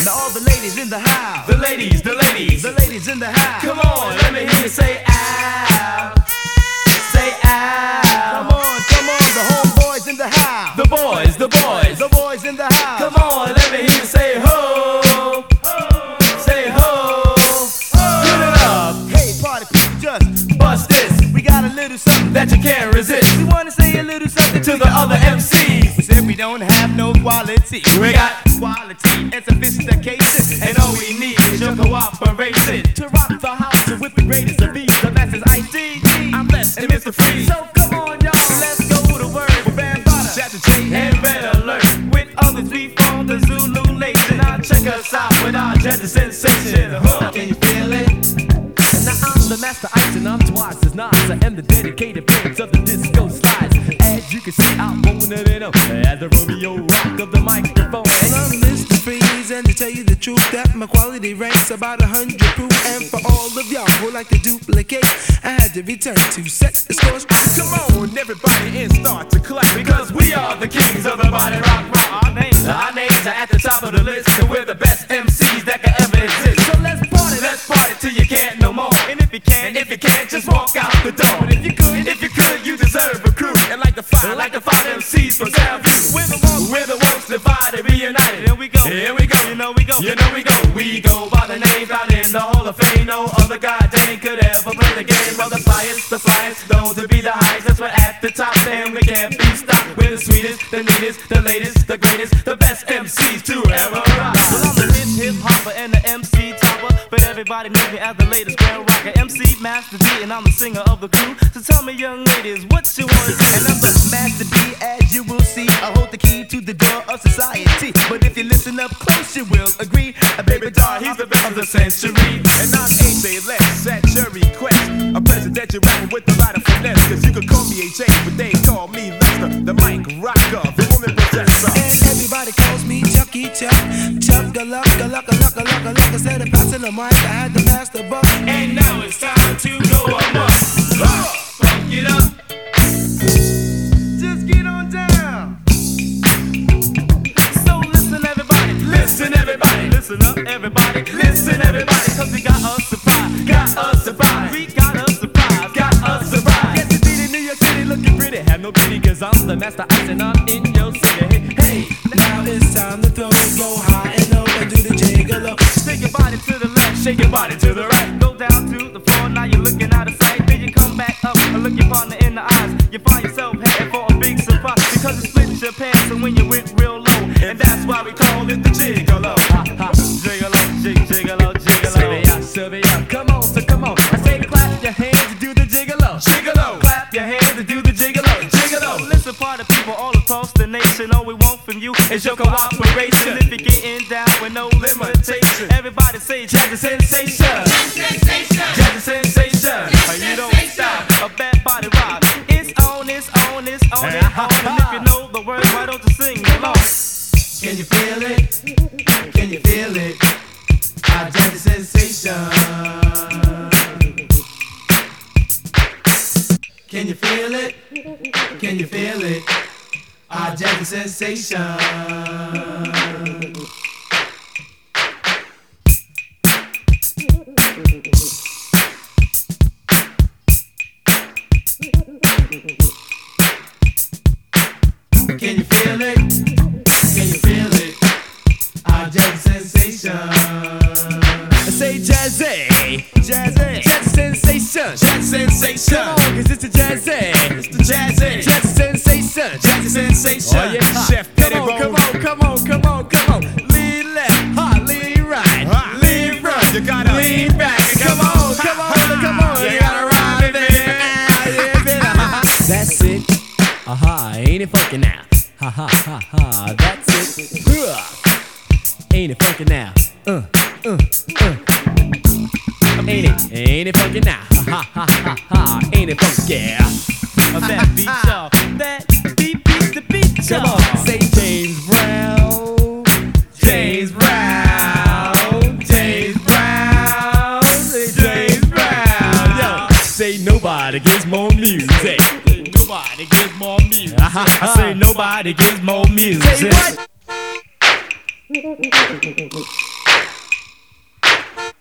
Now all the ladies in the house. The ladies, the ladies, the ladies in the house. come on, let me hear you say ow. Say ow. Come on, the homeboys in the house. The boys, the boys, The boys in the house. come on, let me hear you say ho. Say ho. Get it up. Hey, party people, just Bust this we got a little something that you can't resist. we wanna say a little something To the other MCs, We said we don't have no quality. we got, Quality and sophistication. and all we need is your cooperation. To rock the house with the greatest of these, the masters ID. I'm blessed And Mr. Freeze, So come on, y'all, let's go to work. With Bambaataa, Chapter J, and Red Alert. With others, we form the Zulu Nation. Now check us out with our jazzy sensation. Can you feel it? Now I'm the master ice and I'm twice as nice. I am the dedicated prince of the disco slides. As you can see, I'm rolling it up as the Romeo rock of the microphone. Well, I'm Mr. Freeze, and to tell you the truth, that my quality ranks about 100 proof. And for all of y'all who like to duplicate, I had to return to set the score straight. Come on, everybody, and start to clap. Because we are the kings of the body rock. Our names are at the top of the list. And we're the best MCs that can ever exist. So let's party Till you can't no more. And if you can, And if you can't, just walk out the door. But if you could, and if you could, you deserve a crew. And like the five MCs from Southview, we're the ones divided, reunited. Here we go. Here we go. You know we go. You know we go. We go by the names out in the Hall of Fame. No other goddamn could ever play the game of the flyest, known to be the highest. That's what at the top, and we can't be stopped. We're the sweetest, the neatest, the latest, the greatest, the best MCs to ever rock. Well, I'm the hip hopper and the MC topper, but everybody knows me as the latest grand rocker, MC Master D, and I'm the singer of the crew. So tell me, young ladies, what you wanna do? And I'm the Master D, as you will see. I hold the key to the door of society. But if you listen up close, you will agree. A baby doll, He's the best of the century. And I'm AJ Lex at your request. A president you're rapping with a lot of finesse. Cause you could call me AJ, but they call me Lester, the mic rocker, the woman possessor. And everybody calls me Chucky Chuck. Chuck the luck, the luck, the luck, the luck, the luck. Instead of passing the mic, I had to pass the buck. And now it's time to go amok. Funk it up. just get on down. So listen, everybody. Listen, everybody. Listen up, everybody. Listen, everybody. Cause we got a surprise. Got us surprise. We got a surprise. Got us surprise. Get to see the New York City looking pretty. Have no pity, cause I'm the master ice and I'm in your city. Hey, Now it's time to throw it, go high and low and do the jiggle. Take your body to the left, Shake your body to the right. go down to the floor. Now you're looking out of sight. Then you come back up and look your partner in the eyes. You find yourself heading for a big surprise because it split your pants and when you went real low. And that's why we call it the gigolo. Gigolo, gigolo, gigolo. serve it up. Come on, so come on. I say clap your hands and do the gigolo. Gigolo. Clap your hands and do the gigolo. Gigolo. Listen, party people all across the nation. All we want from you is your cooperation. If you're getting down with no limitation, everybody say jazzy sensation. Jazzy sensation. You don't stop. A bad body rock. It's on, it's on, it's on, it's on. And if you know the words, why don't you sing along? Can you feel it? Can you feel it? Our jazzy sensation. Can you feel it? Can you feel it? Our jazzy sensation. Can you feel it? Can you feel it? Our jazzy sensation. I say jazzy, Jazzy. jazzy sensation. Jazzy sensation. Come on, cause it's a jazzy, It's the jazzy. jazzy sensation. Jazzy sensation. Oh yeah, Chef come Petty on, come Bone. on, come on, come on, come on. Lean left, hot, lean right, Ah, lean front, you gotta lean back. Come on, come on, come on. You gotta ride it there. Yeah, baby. That's it. Aha, ain't it funky now? Ha ha ha ha. That's it. Ain't it funky now? Ain't it funky now? Ha ha ha ha. Ain't it funky? That beat y'all. That beat beats the beat Come y'all. on, say James Brown. James Brown. James Brown. James Brown. Yo, say nobody gets more music. Nobody gives more music. I say nobody gives more music. Say what?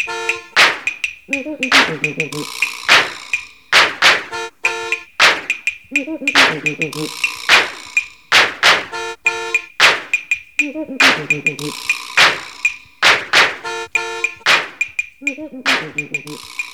Thank you.